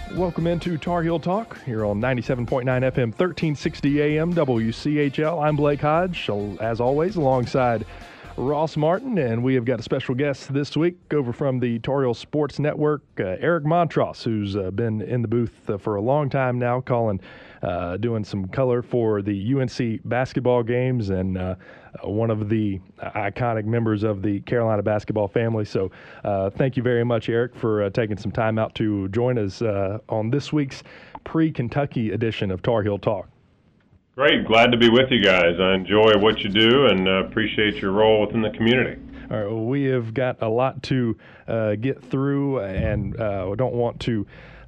Welcome into Tar Heel Talk here on 97.9 FM, 1360 AM, WCHL. I'm Blake Hodge, as always, alongside Ross Martin, and we have got a special guest this week over from the Tar Heel Sports Network, Eric Montross, who's been in the booth for a long time now, doing some color for the UNC basketball games, and one of the iconic members of the Carolina basketball family. So thank you very much, Eric, for taking some time out to join us on this week's pre-Kentucky edition of Tar Heel Talk. Great. Glad to be with you guys. I enjoy what you do and appreciate your role within the community. All right, well, we have got a lot to get through, and we don't want to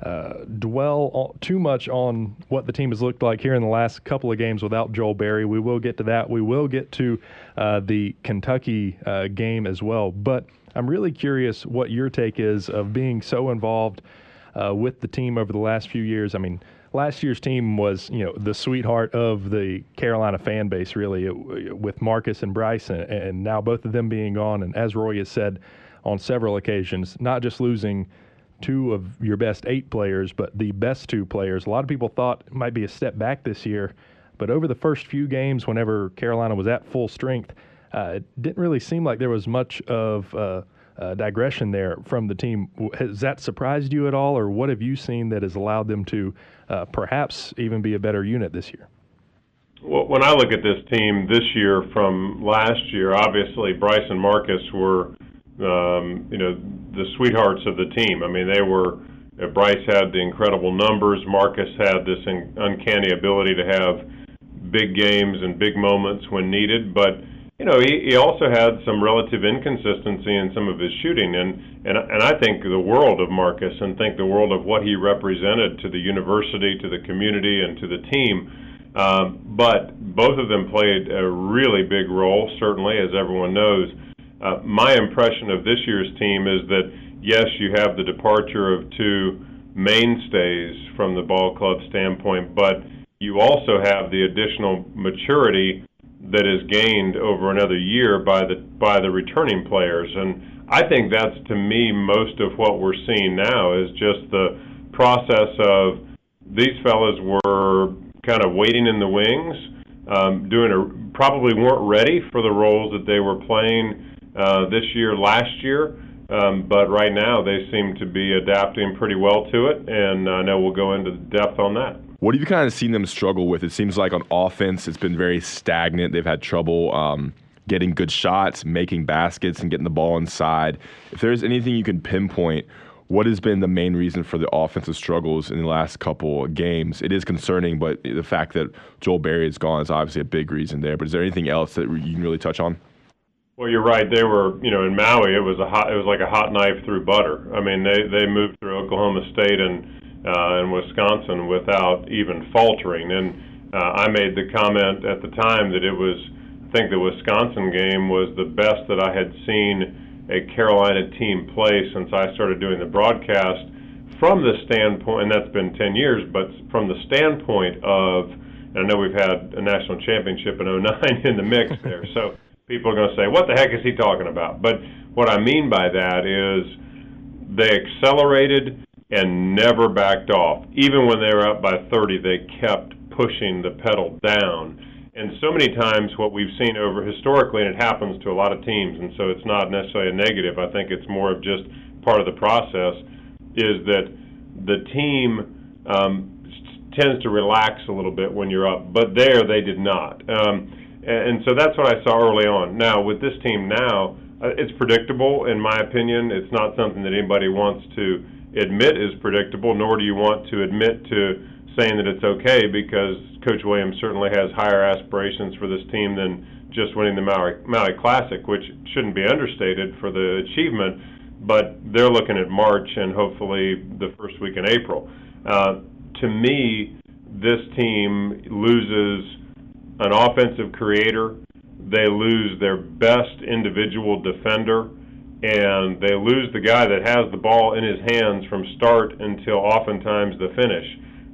dwell too much on what the team has looked like here in the last couple of games without Joel Berry. We will get to that. We will get to the Kentucky game as well. But I'm really curious what your take is of being so involved with the team over the last few years. I mean, last year's team was, the sweetheart of the Carolina fan base, really, with Marcus and Bryce, and now both of them being gone. And as Roy has said on several occasions, not just losing two of your best 8 players, but the best 2 players. A lot of people thought it might be a step back this year, but over the first few games, whenever Carolina was at full strength, it didn't really seem like there was much of digression there from the team. Has that surprised you at all, or what have you seen that has allowed them to perhaps even be a better unit this year? Well, when I look at this team this year from last year, obviously Bryce and Marcus were, the sweethearts of the team. I mean, Bryce had the incredible numbers. Marcus had this uncanny ability to have big games and big moments when needed, but he also had some relative inconsistency in some of his shooting, and I think the world of Marcus and think the world of what he represented to the university, to the community, and to the team. But both of them played a really big role, certainly, as everyone knows. My impression of this year's team is that, yes, you have the departure of 2 mainstays from the ball club standpoint, but you also have the additional maturity that is gained over another year by the returning players. And I think that's, to me, most of what we're seeing now is just the process of these fellas were kind of waiting in the wings, probably weren't ready for the roles that they were playing last year, but right now they seem to be adapting pretty well to it, and I know we'll go into depth on that. What have you kind of seen them struggle with? It seems like on offense it's been very stagnant. They've had trouble getting good shots, making baskets, and getting the ball inside. If there's anything you can pinpoint, what has been the main reason for the offensive struggles in the last couple of games? It is concerning, but the fact that Joel Berry is gone is obviously a big reason there. But is there anything else that you can really touch on? Well, you're right. They were, in Maui, it was like a hot knife through butter. I mean, they moved through Oklahoma State and Wisconsin without even faltering. And I made the comment at the time that I think the Wisconsin game was the best that I had seen a Carolina team play since I started doing the broadcast, from the standpoint, and that's been 10 years, but from the standpoint of, and I know we've had a national championship in 2009 in the mix there, so people are going to say, what the heck is he talking about? But what I mean by that is they accelerated and never backed off. Even when they were up by 30, they kept pushing the pedal down. And so many times what we've seen historically, and it happens to a lot of teams, and so it's not necessarily a negative, I think it's more of just part of the process, is that the team tends to relax a little bit when you're up. But there they did not. And so that's what I saw early on. Now, with this team now, it's predictable, in my opinion. It's not something that anybody wants to admit is predictable, nor do you want to admit to saying that it's okay, because Coach Williams certainly has higher aspirations for this team than just winning the Maui Classic, which shouldn't be understated for the achievement, but they're looking at March and hopefully the first week in April. To me, this team loses an offensive creator, they lose their best individual defender, and they lose the guy that has the ball in his hands from start until oftentimes the finish,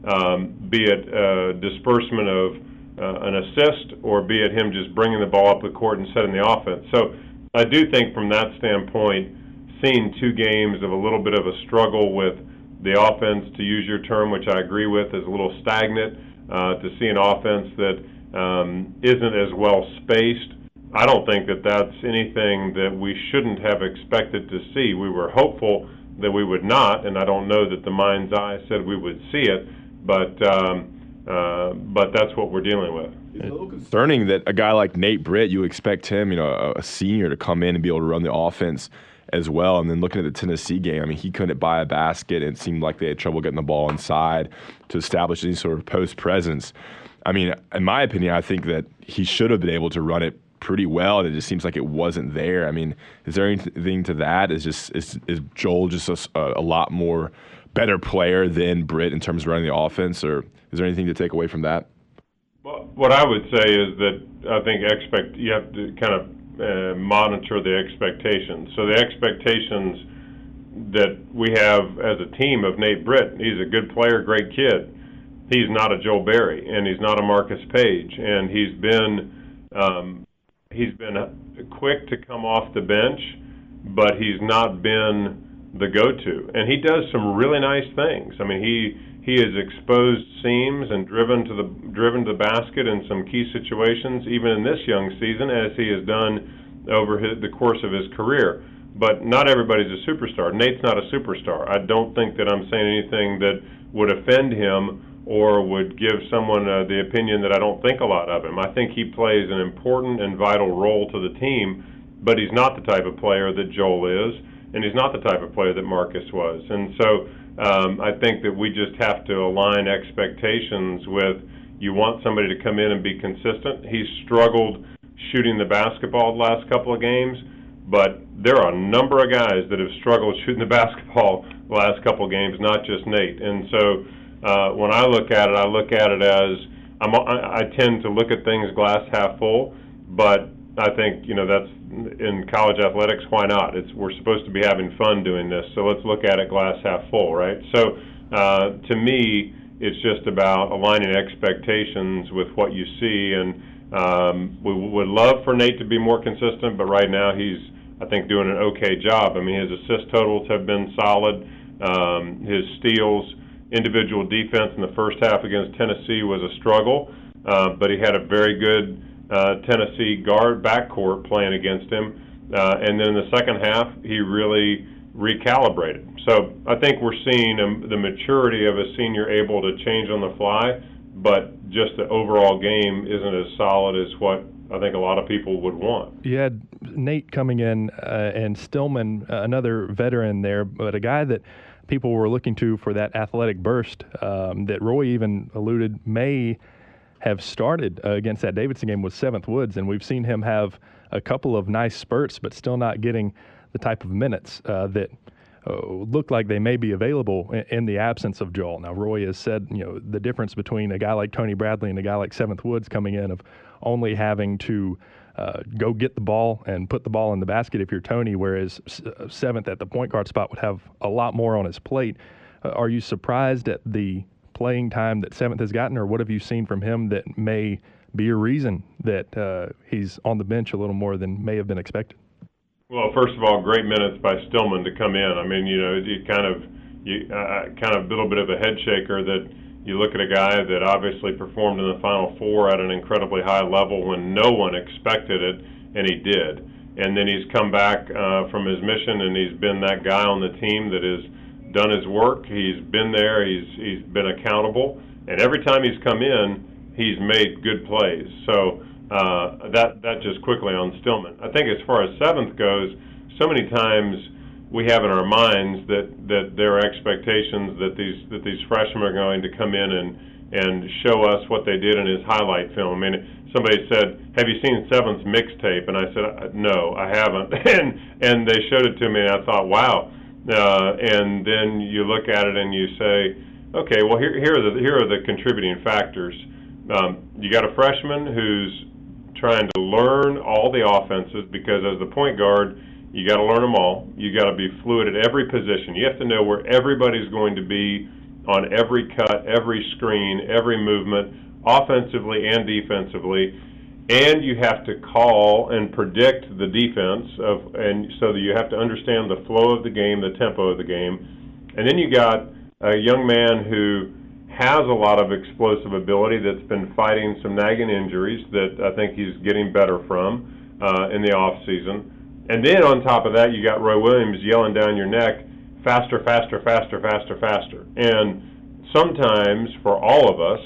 be it disbursement of an assist or be it him just bringing the ball up the court and setting the offense. So I do think from that standpoint, seeing 2 games of a little bit of a struggle with the offense, to use your term, which I agree with, is a little stagnant. To see an offense that isn't as well spaced, I don't think that that's anything that we shouldn't have expected to see. We were hopeful that we would not, and I don't know that the mind's eye said we would see it, but that's what we're dealing with. It's a little concerning that a guy like Nate Britt, you expect him, a senior, to come in and be able to run the offense as well. And then looking at the Tennessee game, I mean, he couldn't buy a basket, and it seemed like they had trouble getting the ball inside to establish any sort of post presence. I mean, in my opinion, I think that he should have been able to run it pretty well, and it just seems like it wasn't there. I mean, is there anything to that? Is Joel just a lot more better player than Britt in terms of running the offense, or is there anything to take away from that? Well, what I would say is that I think you have to kind of monitor the expectations. So the expectations that we have as a team of Nate Britt, he's a good player, great kid. He's not a Joel Berry, and he's not a Marcus Page, and he's been quick to come off the bench, but he's not been the go-to. And he does some really nice things. I mean, he has exposed seams and driven to the basket in some key situations, even in this young season, as he has done over the course of his career. But not everybody's a superstar. Nate's not a superstar. I don't think that I'm saying anything that would offend him or would give someone the opinion that I don't think a lot of him. I think he plays an important and vital role to the team, but he's not the type of player that Joel is, and he's not the type of player that Marcus was. And so I think that we just have to align expectations with, you want somebody to come in and be consistent. He's struggled shooting the basketball the last couple of games, but there are a number of guys that have struggled shooting the basketball the last couple of games, not just Nate. And so when I look at it as I tend to look at things glass half full, but I think that's in college athletics. Why not? We're supposed to be having fun doing this, so let's look at it glass half full, right? So to me, it's just about aligning expectations with what you see, and we would love for Nate to be more consistent, but right now he's, I think, doing an okay job. I mean, his assist totals have been solid. His steals, individual defense in the first half against Tennessee was a struggle, but he had a very good Tennessee guard backcourt playing against him. And then in the second half, he really recalibrated. So I think we're seeing the maturity of a senior able to change on the fly, but just the overall game isn't as solid as what I think a lot of people would want. You had Nate coming in and Stillman, another veteran there, but a guy that people were looking to for that athletic burst that Roy even alluded may have started against that Davidson game was Seventh Woods, and we've seen him have a couple of nice spurts, but still not getting the type of minutes that look like they may be available in the absence of Joel. Now, Roy has said, the difference between a guy like Tony Bradley and a guy like Seventh Woods coming in of only having to go get the ball and put the ball in the basket if you're Tony, whereas Seventh at the point guard spot would have a lot more on his plate. Are you surprised at the playing time that Seventh has gotten, or what have you seen from him that may be a reason that he's on the bench a little more than may have been expected? Well, first of all, great minutes by Stillman to come in. I mean, you kind of a little bit of a head shaker that you look at a guy that obviously performed in the Final Four at an incredibly high level when no one expected it, and he did. And then he's come back from his mission, and he's been that guy on the team that has done his work. He's been there. He's been accountable, and every time he's come in, he's made good plays. So that just quickly on Stillman. I think as far as Seventh goes, so many times we have in our minds that there are expectations that these freshmen are going to come in and show us what they did in his highlight film. I mean, somebody said, "Have you seen Seventh's mixtape?" And I said, "No, I haven't." and they showed it to me, and I thought, "Wow." And then you look at it and you say, "Okay, well here are the contributing factors." You got a freshman who's trying to learn all the offenses, because as the point guard, you got to learn them all. You got to be fluid at every position. You have to know where everybody's going to be on every cut, every screen, every movement, offensively and defensively. And you have to call and predict the defense and so that you have to understand the flow of the game, the tempo of the game. And then you got a young man who has a lot of explosive ability that's been fighting some nagging injuries that I think he's getting better from in the off season. And then on top of that, you got Roy Williams yelling down your neck, faster, faster, faster, faster, faster. And sometimes for all of us,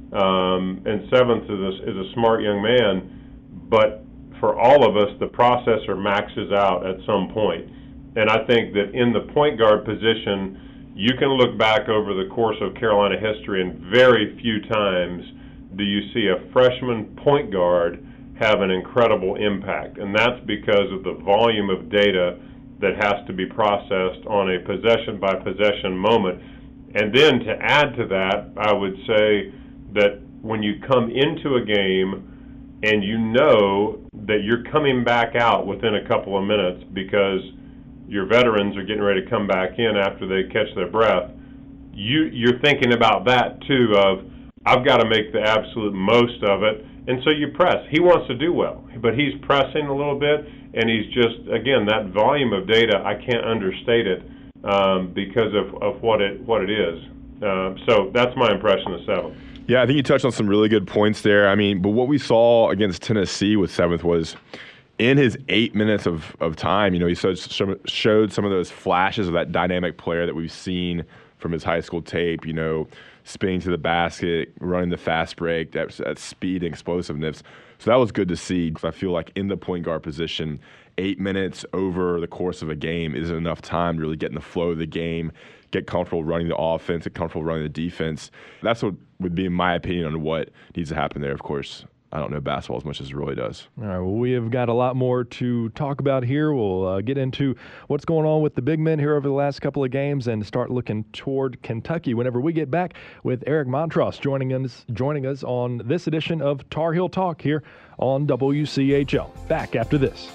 and Seventh is a smart young man, but for all of us, the processor maxes out at some point. And I think that in the point guard position, you can look back over the course of Carolina history, and very few times do you see a freshman point guard have an incredible impact. And that's because of the volume of data that has to be processed on a possession-by-possession moment. And then to add to that, I would say that when you come into a game and you know that you're coming back out within a couple of minutes because your veterans are getting ready to come back in after they catch their breath, you're thinking about that too, of I've got to make the absolute most of it. And so you press. He wants to do well, but he's pressing a little bit, and he's just, again, that volume of data, I can't understate it because of what it is. So that's my impression of Seventh. Yeah, I think you touched on some really good points there. I mean, but what we saw against Tennessee with Seventh was in his 8 minutes of time, he showed some of those flashes of that dynamic player that we've seen from his high school tape, spinning to the basket, running the fast break, that speed and explosiveness. So that was good to see, because I feel like in the point guard position, 8 minutes over the course of a game isn't enough time to really get in the flow of the game, get comfortable running the offense, get comfortable running the defense. That's what would be my opinion on what needs to happen there. Of course, I don't know basketball as much as Roy does. All right, well, we have got a lot more to talk about here. We'll get into what's going on with the big men here over the last couple of games and start looking toward Kentucky whenever we get back with Eric Montross joining us on this edition of Tar Heel Talk here on WCHL. Back after this.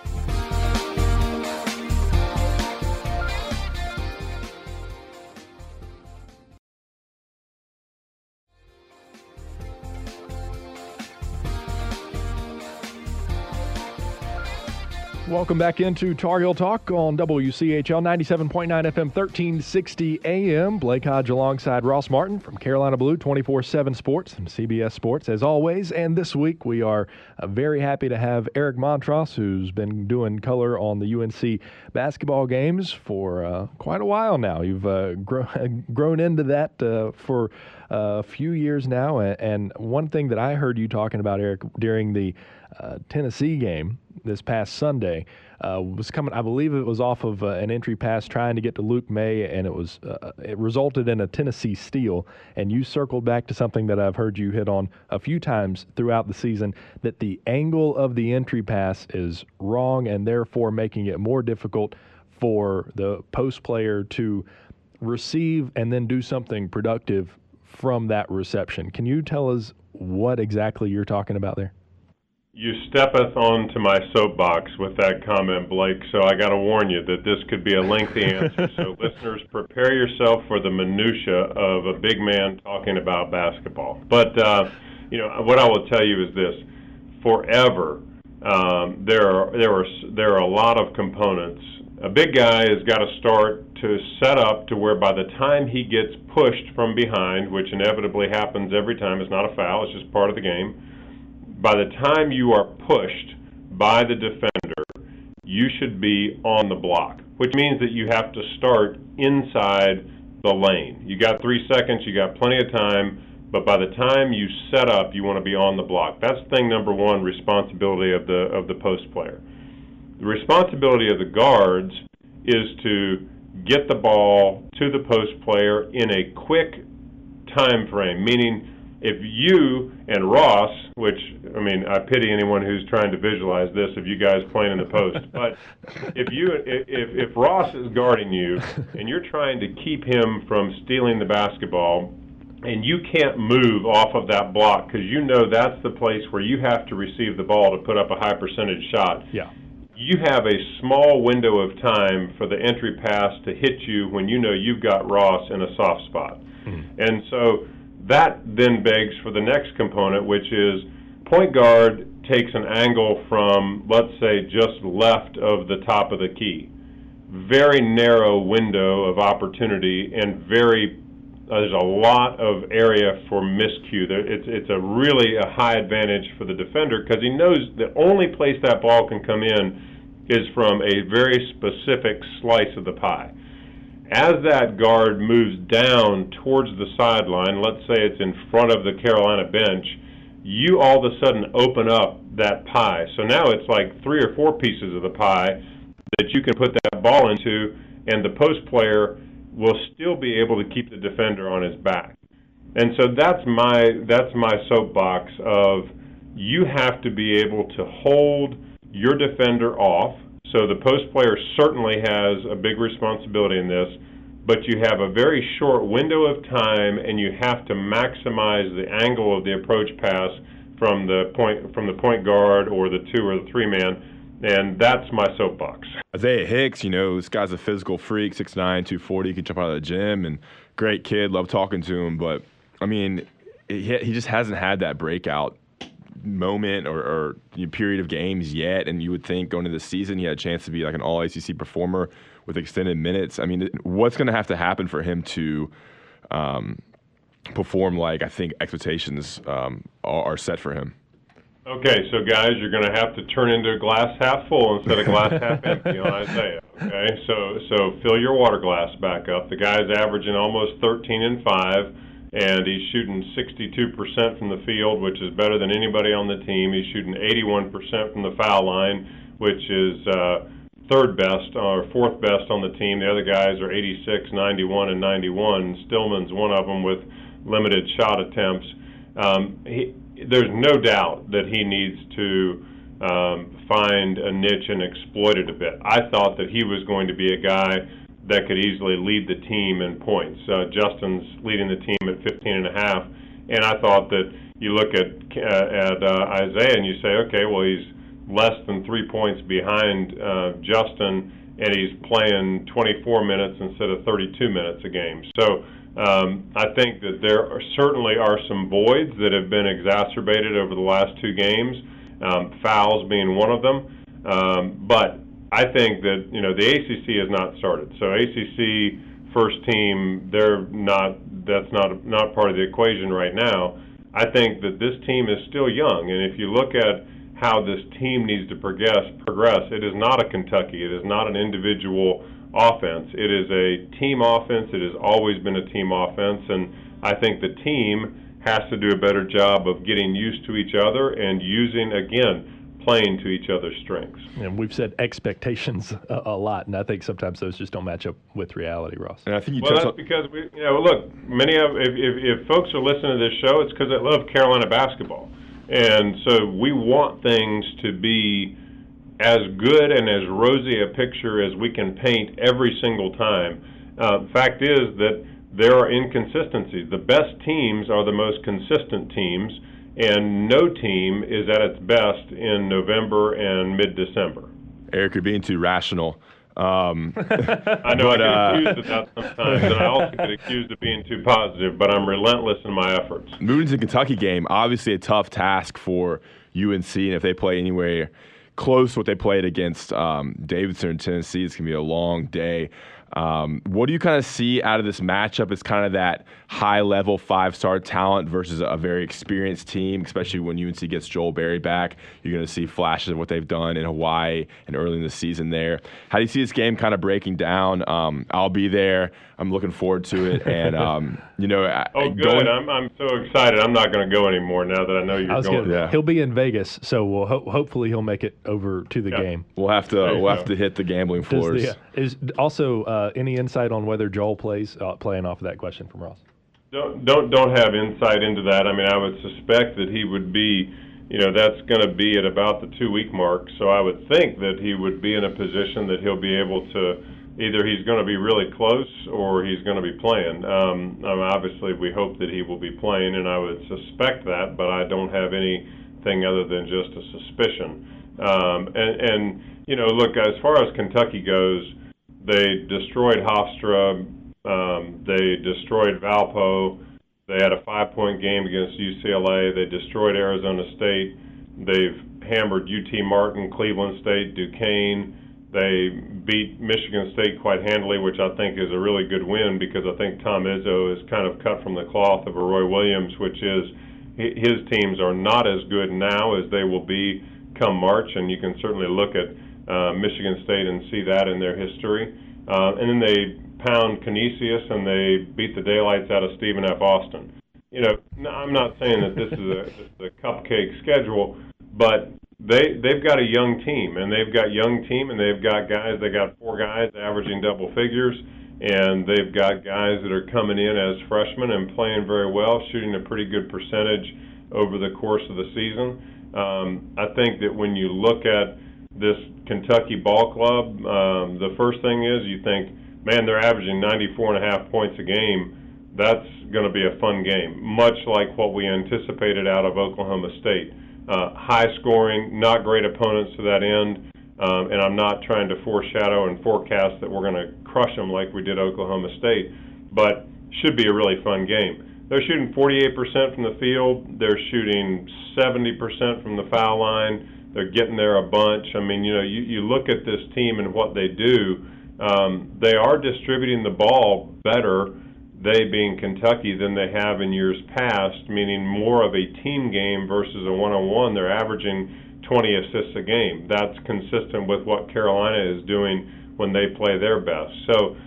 Welcome back into Tar Heel Talk on WCHL 97.9 FM, 1360 AM. Blake Hodge alongside Ross Martin from Carolina Blue 24/7 Sports and CBS Sports as always. And this week we are very happy to have Eric Montross, who's been doing color on the UNC basketball games for quite a while now. You've grown into that for a few years now. And one thing that I heard you talking about, Eric, during the Tennessee game this past Sunday was coming. I believe it was off of an entry pass trying to get to Luke May, and it resulted in a Tennessee steal. And you circled back to something that I've heard you hit on a few times throughout the season, that the angle of the entry pass is wrong and therefore making it more difficult for the post player to receive and then do something productive from that reception. Can you tell us what exactly you're talking about there? You steppeth onto my soapbox with that comment, Blake, so I got to warn you that this could be a lengthy answer. So listeners, prepare yourself for the minutia of a big man talking about basketball. But, what I will tell you is this. Forever, there are a lot of components. A big guy has got to start to set up to where by the time he gets pushed from behind, which inevitably happens every time, it's not a foul, it's just part of the game. By the time you are pushed by the defender, you should be on the block, which means that you have to start inside the lane. You got 3 seconds, you got plenty of time, but by the time you set up, you want to be on the block. That's thing number one, responsibility of the post player. The responsibility of the guards is to get the ball to the post player in a quick time frame, meaning if you and Ross, which, I pity anyone who's trying to visualize this of you guys playing in the post, but if Ross is guarding you and you're trying to keep him from stealing the basketball and you can't move off of that block because you know that's the place where you have to receive the ball to put up a high percentage shot. Yeah. You have a small window of time for the entry pass to hit you when you know you've got Ross in a soft spot. Mm-hmm. And so that then begs for the next component, which is point guard takes an angle from, let's say, just left of the top of the key. very narrow window of opportunity and there's a lot of area for miscue. It's a high advantage for the defender because he knows the only place that ball can come in is from a very specific slice of the pie. As that guard moves down towards the sideline, let's say it's in front of the Carolina bench, you all of a sudden open up that pie. So now it's like 3 or 4 pieces of the pie that you can put that ball into, and the post player will still be able to keep the defender on his back. And so that's my soapbox of you have to be able to hold your defender off. So the post player certainly has a big responsibility in this, but you have a very short window of time, and you have to maximize the angle of the approach pass from the point guard or the 2 or the 3 man, and that's my soapbox. Isaiah Hicks, this guy's a physical freak, 6'9", 240, he can jump out of the gym, and great kid, love talking to him, but I mean, he just hasn't had that breakout moment or period of games yet, and you would think going into the season he had a chance to be like an all-ACC performer with extended minutes. I mean, what's going to have to happen for him to perform like I think expectations are set for him? Okay, so guys, you're going to have to turn into a glass half full instead of glass half empty on Isaiah. Okay, so fill your water glass back up. The guy's averaging almost 13 and 5. And he's shooting 62% from the field, which is better than anybody on the team. He's shooting 81% from the foul line, which is third best or fourth best on the team. The other guys are 86, 91, and 91. Stillman's one of them with limited shot attempts. There's no doubt that he needs to find a niche and exploit it a bit. I thought that he was going to be a guy that could easily lead the team in points. Justin's leading the team at 15.5, and I thought that you look at Isaiah and you say, okay, well, he's less than 3 points behind Justin, and he's playing 24 minutes instead of 32 minutes a game. So I think that there certainly are some voids that have been exacerbated over the last 2 games, fouls being one of them, but I think that the ACC has not started. So ACC first team, that's not part of the equation right now. I think that this team is still young, and if you look at how this team needs to progress, it is not a Kentucky. It is not an individual offense. It is a team offense. It has always been a team offense, and I think the team has to do a better job of getting used to each other and playing to each other's strengths. And we've said expectations a lot, and I think sometimes those just don't match up with reality, Ross. And I think that's because look, if folks are listening to this show, it's because they love Carolina basketball, and so we want things to be as good and as rosy a picture as we can paint every single time. Fact is that there are inconsistencies. The best teams are the most consistent teams, and no team is at its best in November and mid-December. Eric, you're being too rational. I know I get accused of that sometimes, and I also get accused of being too positive, but I'm relentless in my efforts. Moving to the Kentucky game, obviously a tough task for UNC, and if they play anywhere close to what they played against Davidson in Tennessee, it's going to be a long day. What do you kind of see out of this matchup? It's kind of that high-level 5-star talent versus a very experienced team, especially when UNC gets Joel Berry back. You're going to see flashes of what they've done in Hawaii and early in the season there. How do you see this game kind of breaking down? I'll be there. I'm looking forward to it. And, good. I'm so excited. I'm not going to go anymore now that I know you're going. Yeah. He'll be in Vegas, so hopefully he'll make it over to the game. We'll have to hit the gambling floors. Is also any insight on whether Joel plays? Playing off of that question from Ross. Don't have insight into that. I mean, I would suspect that he would be, that's going to be at about the 2-week mark. So I would think that he would be in a position that he'll be able to, either he's going to be really close or he's going to be playing. Obviously, we hope that he will be playing, and I would suspect that, but I don't have anything other than just a suspicion. Look, as far as Kentucky goes, they destroyed Hofstra. They destroyed Valpo. They had a 5-point game against UCLA. They destroyed Arizona State. They've hammered UT Martin, Cleveland State, Duquesne. They beat Michigan State quite handily, which I think is a really good win because I think Tom Izzo is kind of cut from the cloth of a Roy Williams, which is his teams are not as good now as they will be come March, and you can certainly look at Michigan State and see that in their history. And then they pound Canisius and they beat the daylights out of Stephen F. Austin. You know, I'm not saying that this is a cupcake schedule, but they've got a young team, and they've got guys. They got 4 guys averaging double figures, and they've got guys that are coming in as freshmen and playing very well, shooting a pretty good percentage over the course of the season. I think that when you look at this Kentucky ball club, the first thing is you think, man, they're averaging 94.5 points a game. That's going to be a fun game, much like what we anticipated out of Oklahoma State. High scoring, not great opponents to that end, and I'm not trying to foreshadow and forecast that we're going to crush them like we did Oklahoma State, but should be a really fun game. They're shooting 48% from the field. They're shooting 70% from the foul line. They're getting there a bunch. I mean, you know, you look at this team and what they do, they are distributing the ball better, they being Kentucky, than they have in years past, meaning more of a team game versus a one-on-one. They're averaging 20 assists a game. That's consistent with what Carolina is doing when they play their best. So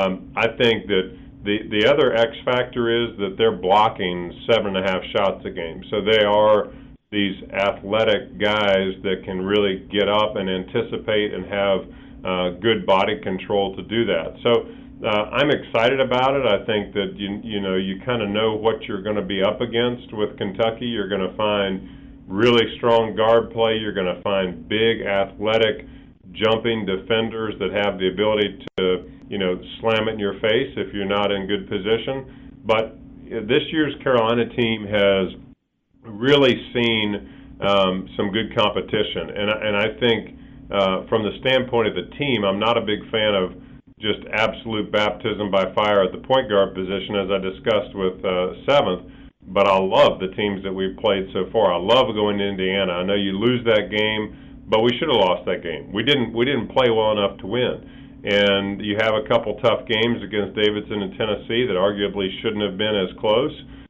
I think that the other X factor is that they're blocking 7.5 shots a game. So they are these athletic guys that can really get up and anticipate and have good body control to do that. So I'm excited about it. I think that you kind of know what you're going to be up against with Kentucky. You're going to find really strong guard play. You're going to find big, athletic, jumping defenders that have the ability to, slam it in your face if you're not in good position. But this year's Carolina team has really seen some good competition. And I think from the standpoint of the team, I'm not a big fan of just absolute baptism by fire at the point guard position, as I discussed with 7th. But I love the teams that we've played so far. I love going to Indiana. I know you lose that game, but we should have lost that game. We didn't play well enough to win. And you have a couple tough games against Davidson and Tennessee that arguably shouldn't have been as close,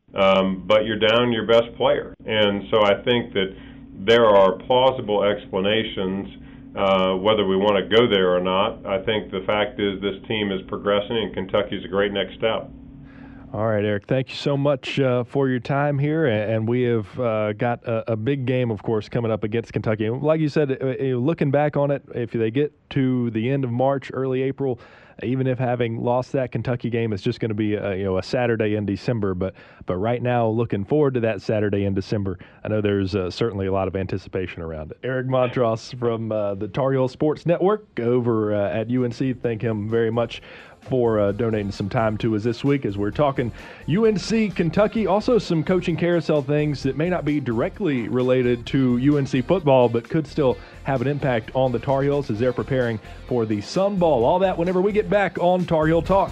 but you're down your best player. And so I think that there are plausible explanations whether we want to go there or not. I think the fact is this team is progressing, and Kentucky's a great next step. All right, Eric, thank you so much for your time here. And we have got a big game, of course, coming up against Kentucky. Like you said, looking back on it, if they get to the end of March, early April, even if having lost that Kentucky game, it's just going to be a Saturday in December. But right now, looking forward to that Saturday in December. I know there's certainly a lot of anticipation around it. Eric Montross from the Tar Heel Sports Network over at UNC. Thank him very much for donating some time to us this week as we're talking UNC Kentucky. Also some coaching carousel things that may not be directly related to UNC football, but could still have an impact on the Tar Heels as they're preparing for the Sun Bowl. All that whenever we get back on Tar Heel Talk.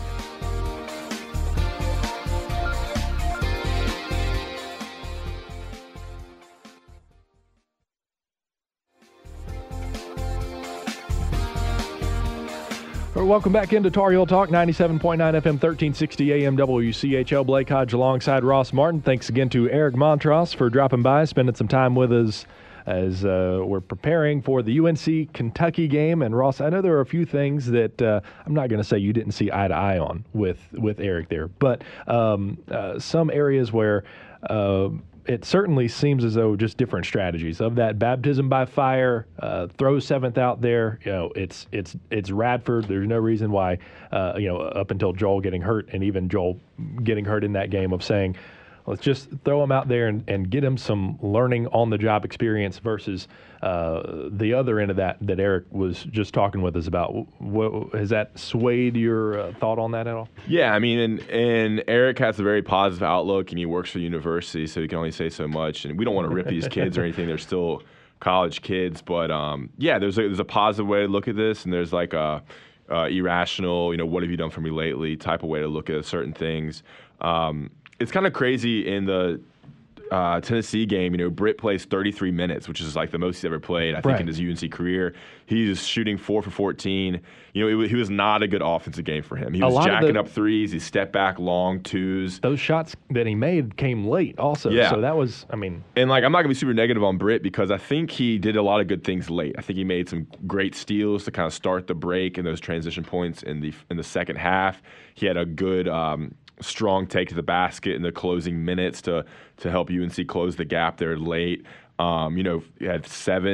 Welcome back into Tar Heel Talk, 97.9 FM, 1360 AM WCHL. Blake Hodge alongside Ross Martin. Thanks again to Eric Montross for dropping by, spending some time with us as we're preparing for the UNC Kentucky game. And Ross, I know there are a few things that I'm not going to say you didn't see eye to eye on with Eric there, but some areas where it certainly seems as though just different strategies of that baptism by fire, throw 7th out there. It's Radford. There's no reason why, up until Joel getting hurt, and even Joel getting hurt in that game, of saying, let's just throw him out there and get him some learning on the job experience versus the other end of that Eric was just talking with us about. Has that swayed your thought on that at all? Yeah, I mean, and Eric has a very positive outlook, and he works for the university, so he can only say so much. And we don't want to rip these kids or anything. They're still college kids. But, there's a positive way to look at this, and there's like a irrational, what have you done for me lately type of way to look at certain things. It's kind of crazy in the Tennessee game, Britt plays 33 minutes, which is like the most he's ever played, I think, in his UNC career. He's shooting 4 for 14. He was not a good offensive game for him. He was jacking up threes. He stepped back long twos. Those shots that he made came late also. Yeah. So that was, And I'm not going to be super negative on Britt because I think he did a lot of good things late. I think he made some great steals to kind of start the break and those transition points in the second half. He had a good strong take to the basket in the closing minutes to help UNC close the gap there late. He had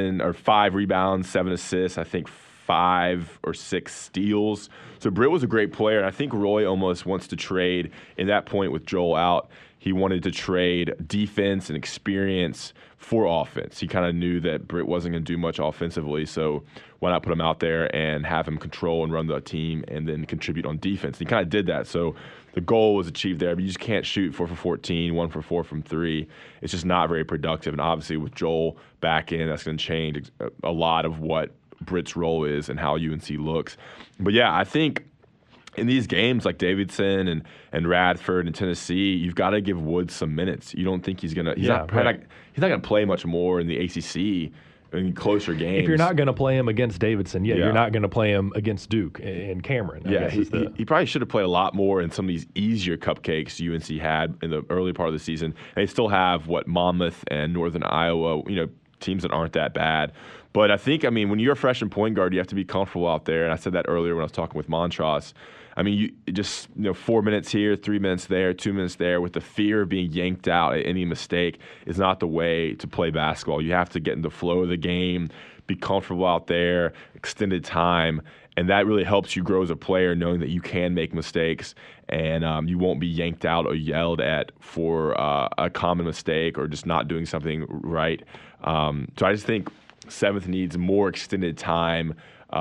5 rebounds, 7 assists, I think 5 or 6 steals. So Britt was a great player, and I think Roy almost wants to trade in that point with Joel out. He wanted to trade defense and experience for offense. He kind of knew that Britt wasn't going to do much offensively, so why not put him out there and have him control and run the team and then contribute on defense? And he kind of did that. So the goal was achieved there, but you just can't shoot 4 for 14, 1 for 4 from 3. It's just not very productive. And obviously with Joel back in, that's going to change a lot of what Britt's role is and how UNC looks. But yeah, I think in these games like Davidson and Radford and Tennessee, you've got to give Woods some minutes. You don't think he's not going to play much more in the ACC in closer games. If you're not going to play him against Davidson, you're not going to play him against Duke and Cameron. He probably should have played a lot more in some of these easier cupcakes UNC had in the early part of the season. And they still have Monmouth and Northern Iowa, teams that aren't that bad. But I think, when you're a freshman point guard, you have to be comfortable out there. And I said that earlier when I was talking with Montross. You just 4 minutes here, 3 minutes there, 2 minutes there, with the fear of being yanked out at any mistake is not the way to play basketball. You have to get in the flow of the game, be comfortable out there, extended time, and that really helps you grow as a player, knowing that you can make mistakes and you won't be yanked out or yelled at for a common mistake or just not doing something right. So I just think Seventh needs more extended time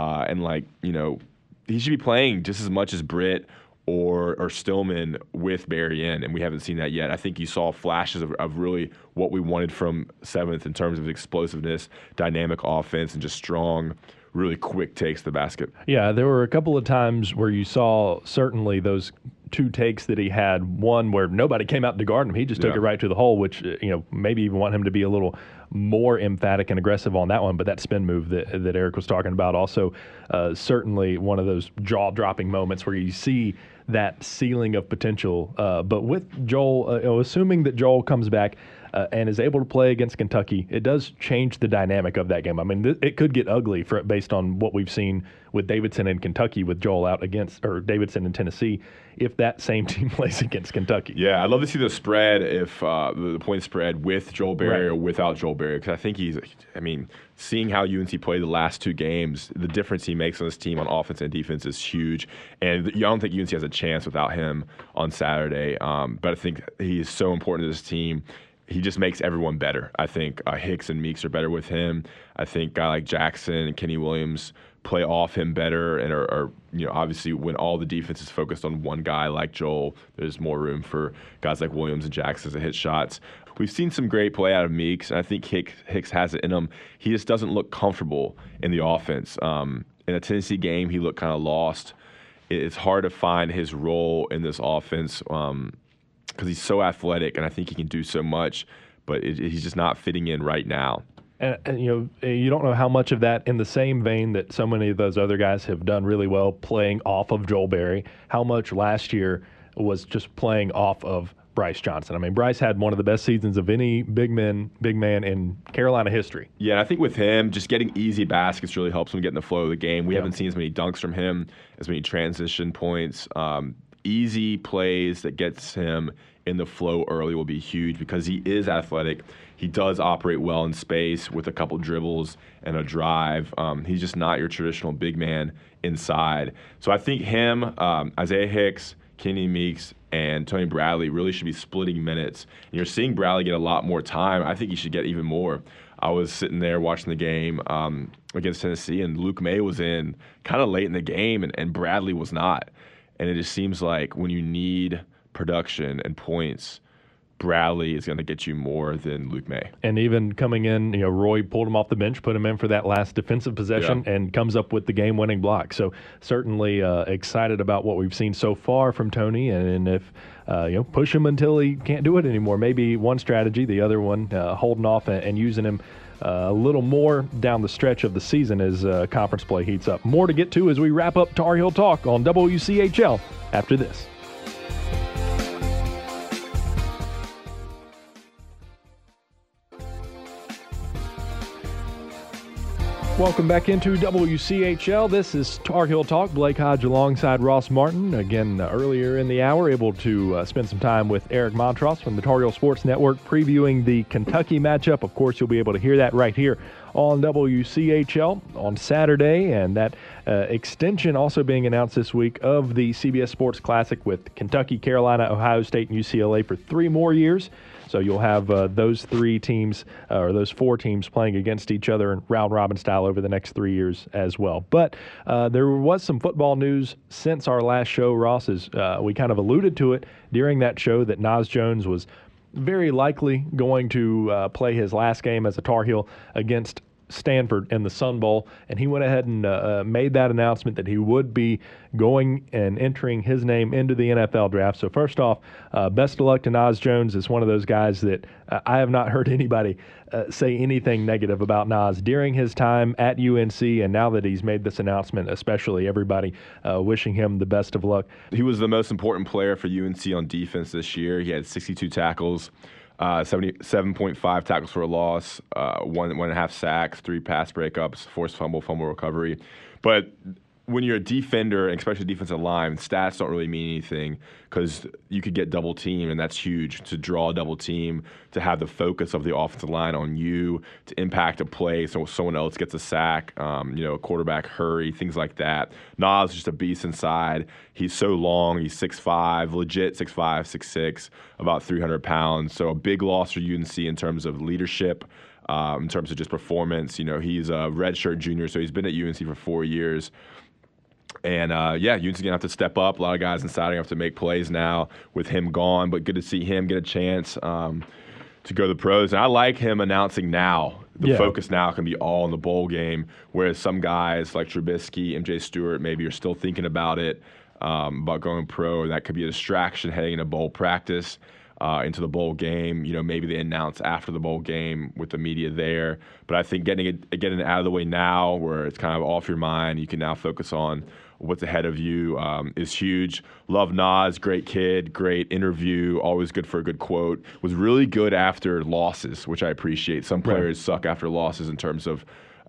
he should be playing just as much as Britt or Stillman with Barry in, and we haven't seen that yet. I think you saw flashes of really what we wanted from Seventh in terms of explosiveness, dynamic offense, and just strong, really quick takes to the basket. Yeah, there were a couple of times where you saw certainly those 2 takes that he had. One where nobody came out to guard him. He just took it right to the hole, which, maybe even want him to be a little more emphatic and aggressive on that one. But that spin move that Eric was talking about also certainly one of those jaw-dropping moments where you see that ceiling of potential. But with Joel, assuming that Joel comes back and is able to play against Kentucky, it does change the dynamic of that game. It could get ugly based on what we've seen with Davidson and Kentucky with Joel out or Davidson and Tennessee, if that same team plays against Kentucky. Yeah, I'd love to see the spread if the point spread with Joel Berry or without Joel Berry, because I think seeing how UNC played the last 2 games, the difference he makes on this team on offense and defense is huge. And I don't think UNC has a chance without him on Saturday. But I think he is so important to this team. He just makes everyone better. I think Hicks and Meeks are better with him. I think a guy like Jackson and Kenny Williams play off him better and are obviously when all the defense is focused on one guy like Joel, there's more room for guys like Williams and Jackson to hit shots. We've seen some great play out of Meeks, and I think Hicks has it in him. He just doesn't look comfortable in the offense. In a Tennessee game, he looked kind of lost. It's hard to find his role in this offense because he's so athletic, and I think he can do so much, but he's just not fitting in right now. And you don't know how much of that, in the same vein that so many of those other guys have done really well playing off of Joel Berry, how much last year was just playing off of Bryce Johnson. Bryce had one of the best seasons of any big man in Carolina history. Yeah, and I think with him, just getting easy baskets really helps him get in the flow of the game. We haven't seen as many dunks from him, as many transition points. Easy plays that gets him in the flow early will be huge because he is athletic. He does operate well in space with a couple dribbles and a drive. He's just not your traditional big man inside. So I think him, Isaiah Hicks, Kenny Meeks, and Tony Bradley really should be splitting minutes. And you're seeing Bradley get a lot more time. I think he should get even more. I was sitting there watching the game against Tennessee, and Luke May was in kind of late in the game, and Bradley was not. And it just seems like when you need production and points, Bradley is going to get you more than Luke May. And even coming in, Roy pulled him off the bench, put him in for that last defensive possession, and comes up with the game-winning block. So certainly excited about what we've seen so far from Tony, and if push him until he can't do it anymore. Maybe one strategy, the other one holding off and using him a little more down the stretch of the season as conference play heats up. More to get to as we wrap up Tar Heel Talk on WCHL after this. Welcome back into WCHL. This is Tar Heel Talk. Blake Hodge alongside Ross Martin. Again, earlier in the hour, able to spend some time with Eric Montross from the Tar Heel Sports Network previewing the Kentucky matchup. Of course, you'll be able to hear that right here on WCHL on Saturday. And that extension also being announced this week of the CBS Sports Classic with Kentucky, Carolina, Ohio State, and UCLA for 3 more years. So you'll have those 3 teams, or those 4 teams playing against each other in round-robin style over the next 3 years as well. But there was some football news since our last show, Ross, as we kind of alluded to it during that show that Naz Jones was very likely going to play his last game as a Tar Heel against Stanford in the Sun Bowl, and he went ahead and made that announcement that he would be going and entering his name into the NFL draft. So first off, best of luck to Naz Jones. Is one of those guys that I have not heard anybody say anything negative about Naz during his time at UNC, and now that he's made this announcement, especially everybody wishing him the best of luck. He was the most important player for UNC on defense this year. He had 62 tackles, 77.5 tackles for a loss, 1.5 sacks, 3 pass breakups, forced fumble recovery. But when you're a defender, and especially defensive line, stats don't really mean anything because you could get double teamed, and that's huge to draw a double team, to have the focus of the offensive line on you, to impact a play so someone else gets a sack, a quarterback hurry, things like that. Naz is just a beast inside. He's so long. He's 6'5", legit 6'5", 6'6", about 300 pounds. So a big loss for UNC in terms of leadership, in terms of just performance. He's a redshirt junior, so he's been at UNC for 4 years. And, UNC's going to have to step up. A lot of guys inside are going to have to make plays now with him gone, but good to see him get a chance to go to the pros. And I like him announcing now. The focus now can be all in the bowl game, whereas some guys like Trubisky, MJ Stewart, maybe are still thinking about it, about going pro, and that could be a distraction heading into bowl practice, into the bowl game. Maybe they announce after the bowl game with the media there. But I think getting it out of the way now, where it's kind of off your mind, you can now focus on what's ahead of you, is huge. Love Naz, great kid, great interview, always good for a good quote. Was really good after losses, which I appreciate. Some players suck after losses in terms of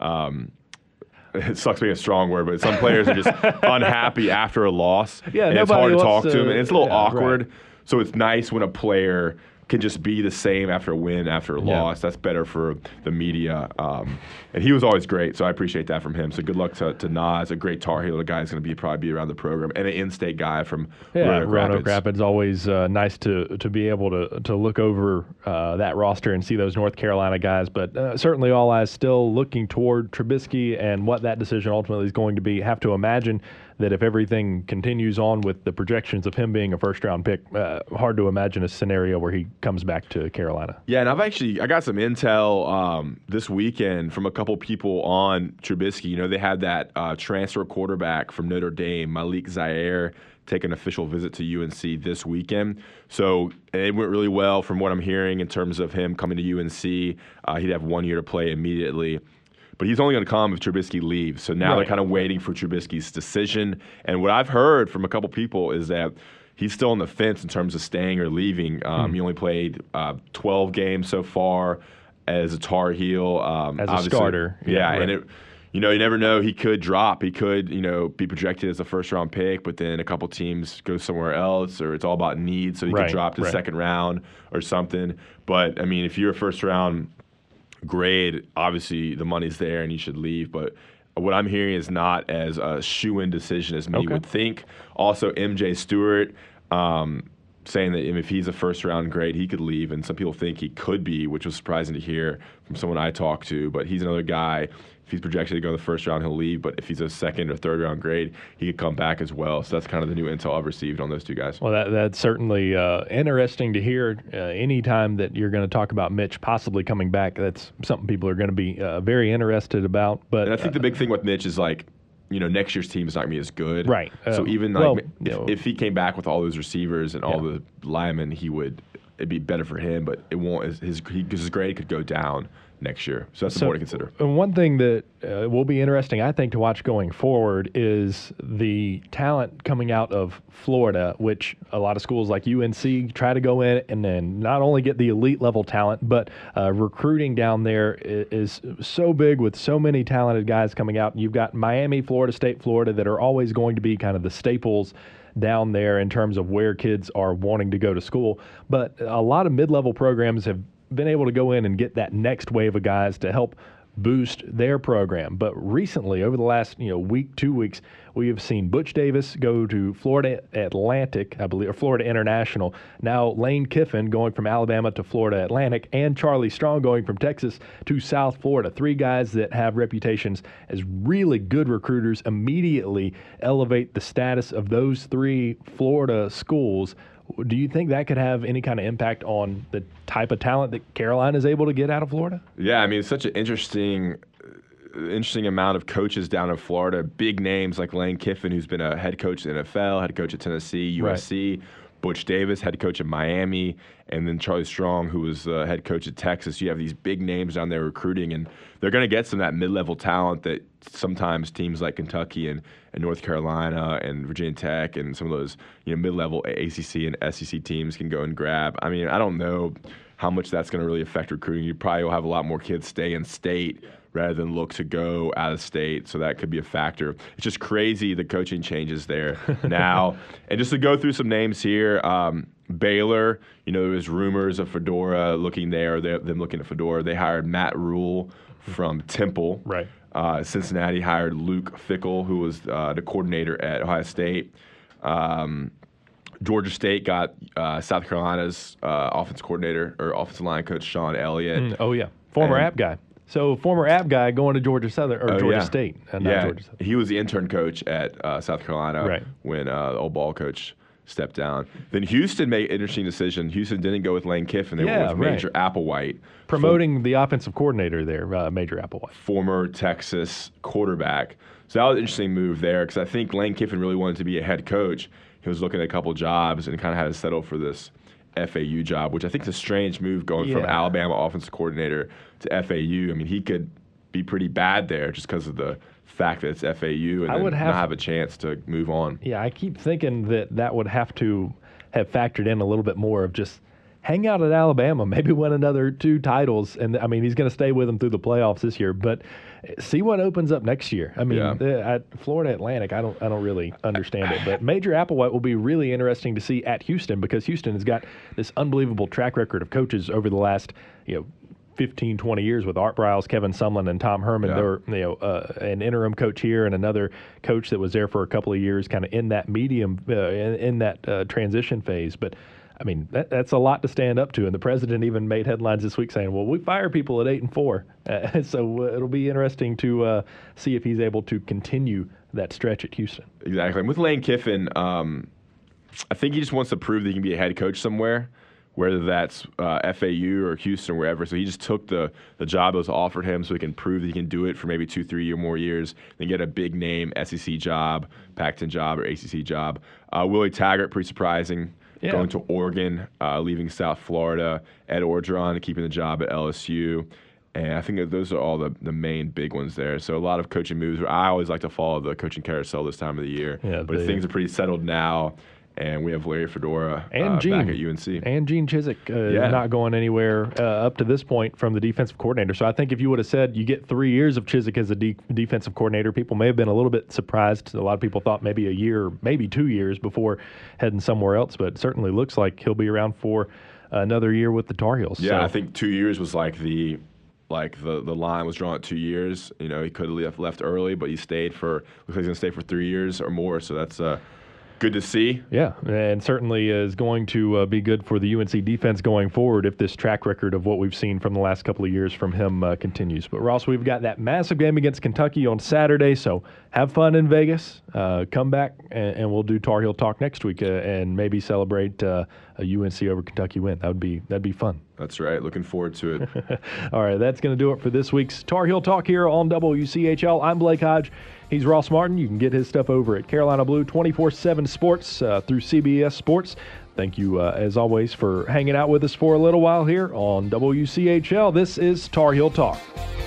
it sucks being a strong word, but some players are just unhappy after a loss. Yeah, and it's hard to talk to them, and and it's a little awkward. Right. So it's nice when a player can just be the same after a win, after a loss. That's better for the media. And he was always great, so I appreciate that from him. So good luck to Naz, a great Tar Heel. The guy's going to probably be around the program, and an in-state guy from Roanoke Rapids. Always nice to be able to look over that roster and see those North Carolina guys. But certainly all eyes still looking toward Trubisky and what that decision ultimately is going to be. Have to imagine that if everything continues on with the projections of him being a first-round pick, hard to imagine a scenario where he comes back to Carolina. Yeah, and I got some intel this weekend from a couple people on Trubisky. They had that transfer quarterback from Notre Dame, Malik Zaire, take an official visit to UNC this weekend. So it went really well from what I'm hearing in terms of him coming to UNC. He'd have 1 year to play immediately. But he's only going to come if Trubisky leaves. So now they're kind of waiting for Trubisky's decision. And what I've heard from a couple people is that he's still on the fence in terms of staying or leaving. He only played 12 games so far as a Tar Heel. As a starter. And you never know. He could drop. He could, be projected as a first-round pick, but then a couple teams go somewhere else, or it's all about need, so he could drop to the second round or something. But, if you're a first-round grade, obviously the money's there and you should leave, but what I'm hearing is not as a shoe-in decision as many would think. Also, MJ Stewart saying that if he's a first-round grade, he could leave, and some people think he could be, which was surprising to hear from someone I talked to, but he's another guy. If he's projected to go in the first round, he'll leave. But if he's a second or third round grade, he could come back as well. So that's kind of the new intel I've received on those two guys. Well, that's certainly interesting to hear. Anytime that you're going to talk about Mitch possibly coming back, that's something people are going to be very interested about. But and I think the big thing with Mitch is like, next year's team is not going to be as good. Right. So even like if he came back with all those receivers and all the linemen, it'd be better for him. But it won't. His grade could go down next year. So that's important to consider. One thing that will be interesting, I think, to watch going forward is the talent coming out of Florida, which a lot of schools like UNC try to go in and then not only get the elite level talent, but recruiting down there is so big with so many talented guys coming out. You've got Miami, Florida State, Florida that are always going to be kind of the staples down there in terms of where kids are wanting to go to school. But a lot of mid-level programs have been able to go in and get that next wave of guys to help boost their program. But recently, over the last week, 2 weeks, we have seen Butch Davis go to Florida Atlantic, I believe, or Florida International. Now Lane Kiffin going from Alabama to Florida Atlantic, and Charlie Strong going from Texas to South Florida. 3 guys that have reputations as really good recruiters immediately elevate the status of those 3 Florida schools. Do you think that could have any kind of impact on the type of talent that Carolina is able to get out of Florida? Yeah, I mean, it's such an interesting amount of coaches down in Florida. Big names like Lane Kiffin, who's been a head coach in the NFL, head coach at Tennessee, USC. Right. Butch Davis, head coach at Miami, and then Charlie Strong, who was head coach at Texas. You have these big names down there recruiting, and they're going to get some of that mid-level talent that sometimes teams like Kentucky and North Carolina and Virginia Tech and some of those mid-level ACC and SEC teams can go and grab. I mean, I don't know how much that's going to really affect recruiting. You probably will have a lot more kids stay in state rather than look to go out of state, so that could be a factor. It's just crazy the coaching changes there now. And just to go through some names here, Baylor, there was rumors of Fedora looking there, them looking at Fedora. They hired Matt Rule from Temple. Right. Cincinnati hired Luke Fickell, who was the coordinator at Ohio State. Georgia State got South Carolina's offensive coordinator or offensive line coach Sean Elliott. Former App guy. So former App guy going to Georgia Southern or Georgia State, not Georgia Southern. He was the intern coach at South Carolina when the old ball coach stepped down. Then Houston made an interesting decision. Houston didn't go with Lane Kiffin. They went with Major Applewhite. Promoting the offensive coordinator there, Major Applewhite. Former Texas quarterback. So that was an interesting move there because I think Lane Kiffin really wanted to be a head coach. He was looking at a couple jobs and kind of had to settle for this FAU job, which I think is a strange move going from Alabama offensive coordinator to FAU. I mean, he could be pretty bad there just because of the fact that it's FAU and not have a chance to move on. Yeah, I keep thinking that would have to have factored in a little bit more of just hang out at Alabama, maybe win another 2 titles. And, I mean, he's going to stay with them through the playoffs this year. But see what opens up next year. I mean, at Florida Atlantic, I don't really understand it. But Major Applewhite will be really interesting to see at Houston because Houston has got this unbelievable track record of coaches over the last, 15, 20 years with Art Briles, Kevin Sumlin, and Tom Herman. They were, an interim coach here and another coach that was there for a couple of years, kind of in that medium, in that transition phase. But I mean, that's a lot to stand up to. And the president even made headlines this week saying, well, we fire people at 8-4. So it'll be interesting to see if he's able to continue that stretch at Houston. Exactly. And with Lane Kiffin, I think he just wants to prove that he can be a head coach somewhere, whether that's FAU or Houston or wherever. So he just took the job that was offered him so he can prove that he can do it for maybe 2-3 or more years, then get a big name SEC job, Pac-10 job, or ACC job. Willie Taggart, pretty surprising. Yeah. Going to Oregon, leaving South Florida. Ed Orgeron keeping the job at LSU. And I think that those are all the main big ones there. So a lot of coaching moves. I always like to follow the coaching carousel this time of the year. Yeah, but things are pretty settled now. And we have Larry Fedora and back at UNC. And Gene Chizik not going anywhere up to this point from the defensive coordinator. So I think if you would have said you get 3 years of Chizik as a defensive coordinator, people may have been a little bit surprised. A lot of people thought maybe a year, maybe 2 years before heading somewhere else. But it certainly looks like he'll be around for another year with the Tar Heels. Yeah, so I think 2 years was like the line was drawn at 2 years. He could have left early, but he stayed looks like he's going to stay for 3 years or more. So that's good to see. Yeah, and certainly is going to be good for the UNC defense going forward if this track record of what we've seen from the last couple of years from him continues. But, Ross, we've got that massive game against Kentucky on Saturday, so have fun in Vegas. Come back, and we'll do Tar Heel Talk next week and maybe celebrate a UNC over Kentucky win. That'd be fun. That's right. Looking forward to it. All right, that's going to do it for this week's Tar Heel Talk here on WCHL. I'm Blake Hodge. He's Ross Martin. You can get his stuff over at Carolina Blue 24/7 Sports through CBS Sports. Thank you, as always, for hanging out with us for a little while here on WCHL. This is Tar Heel Talk.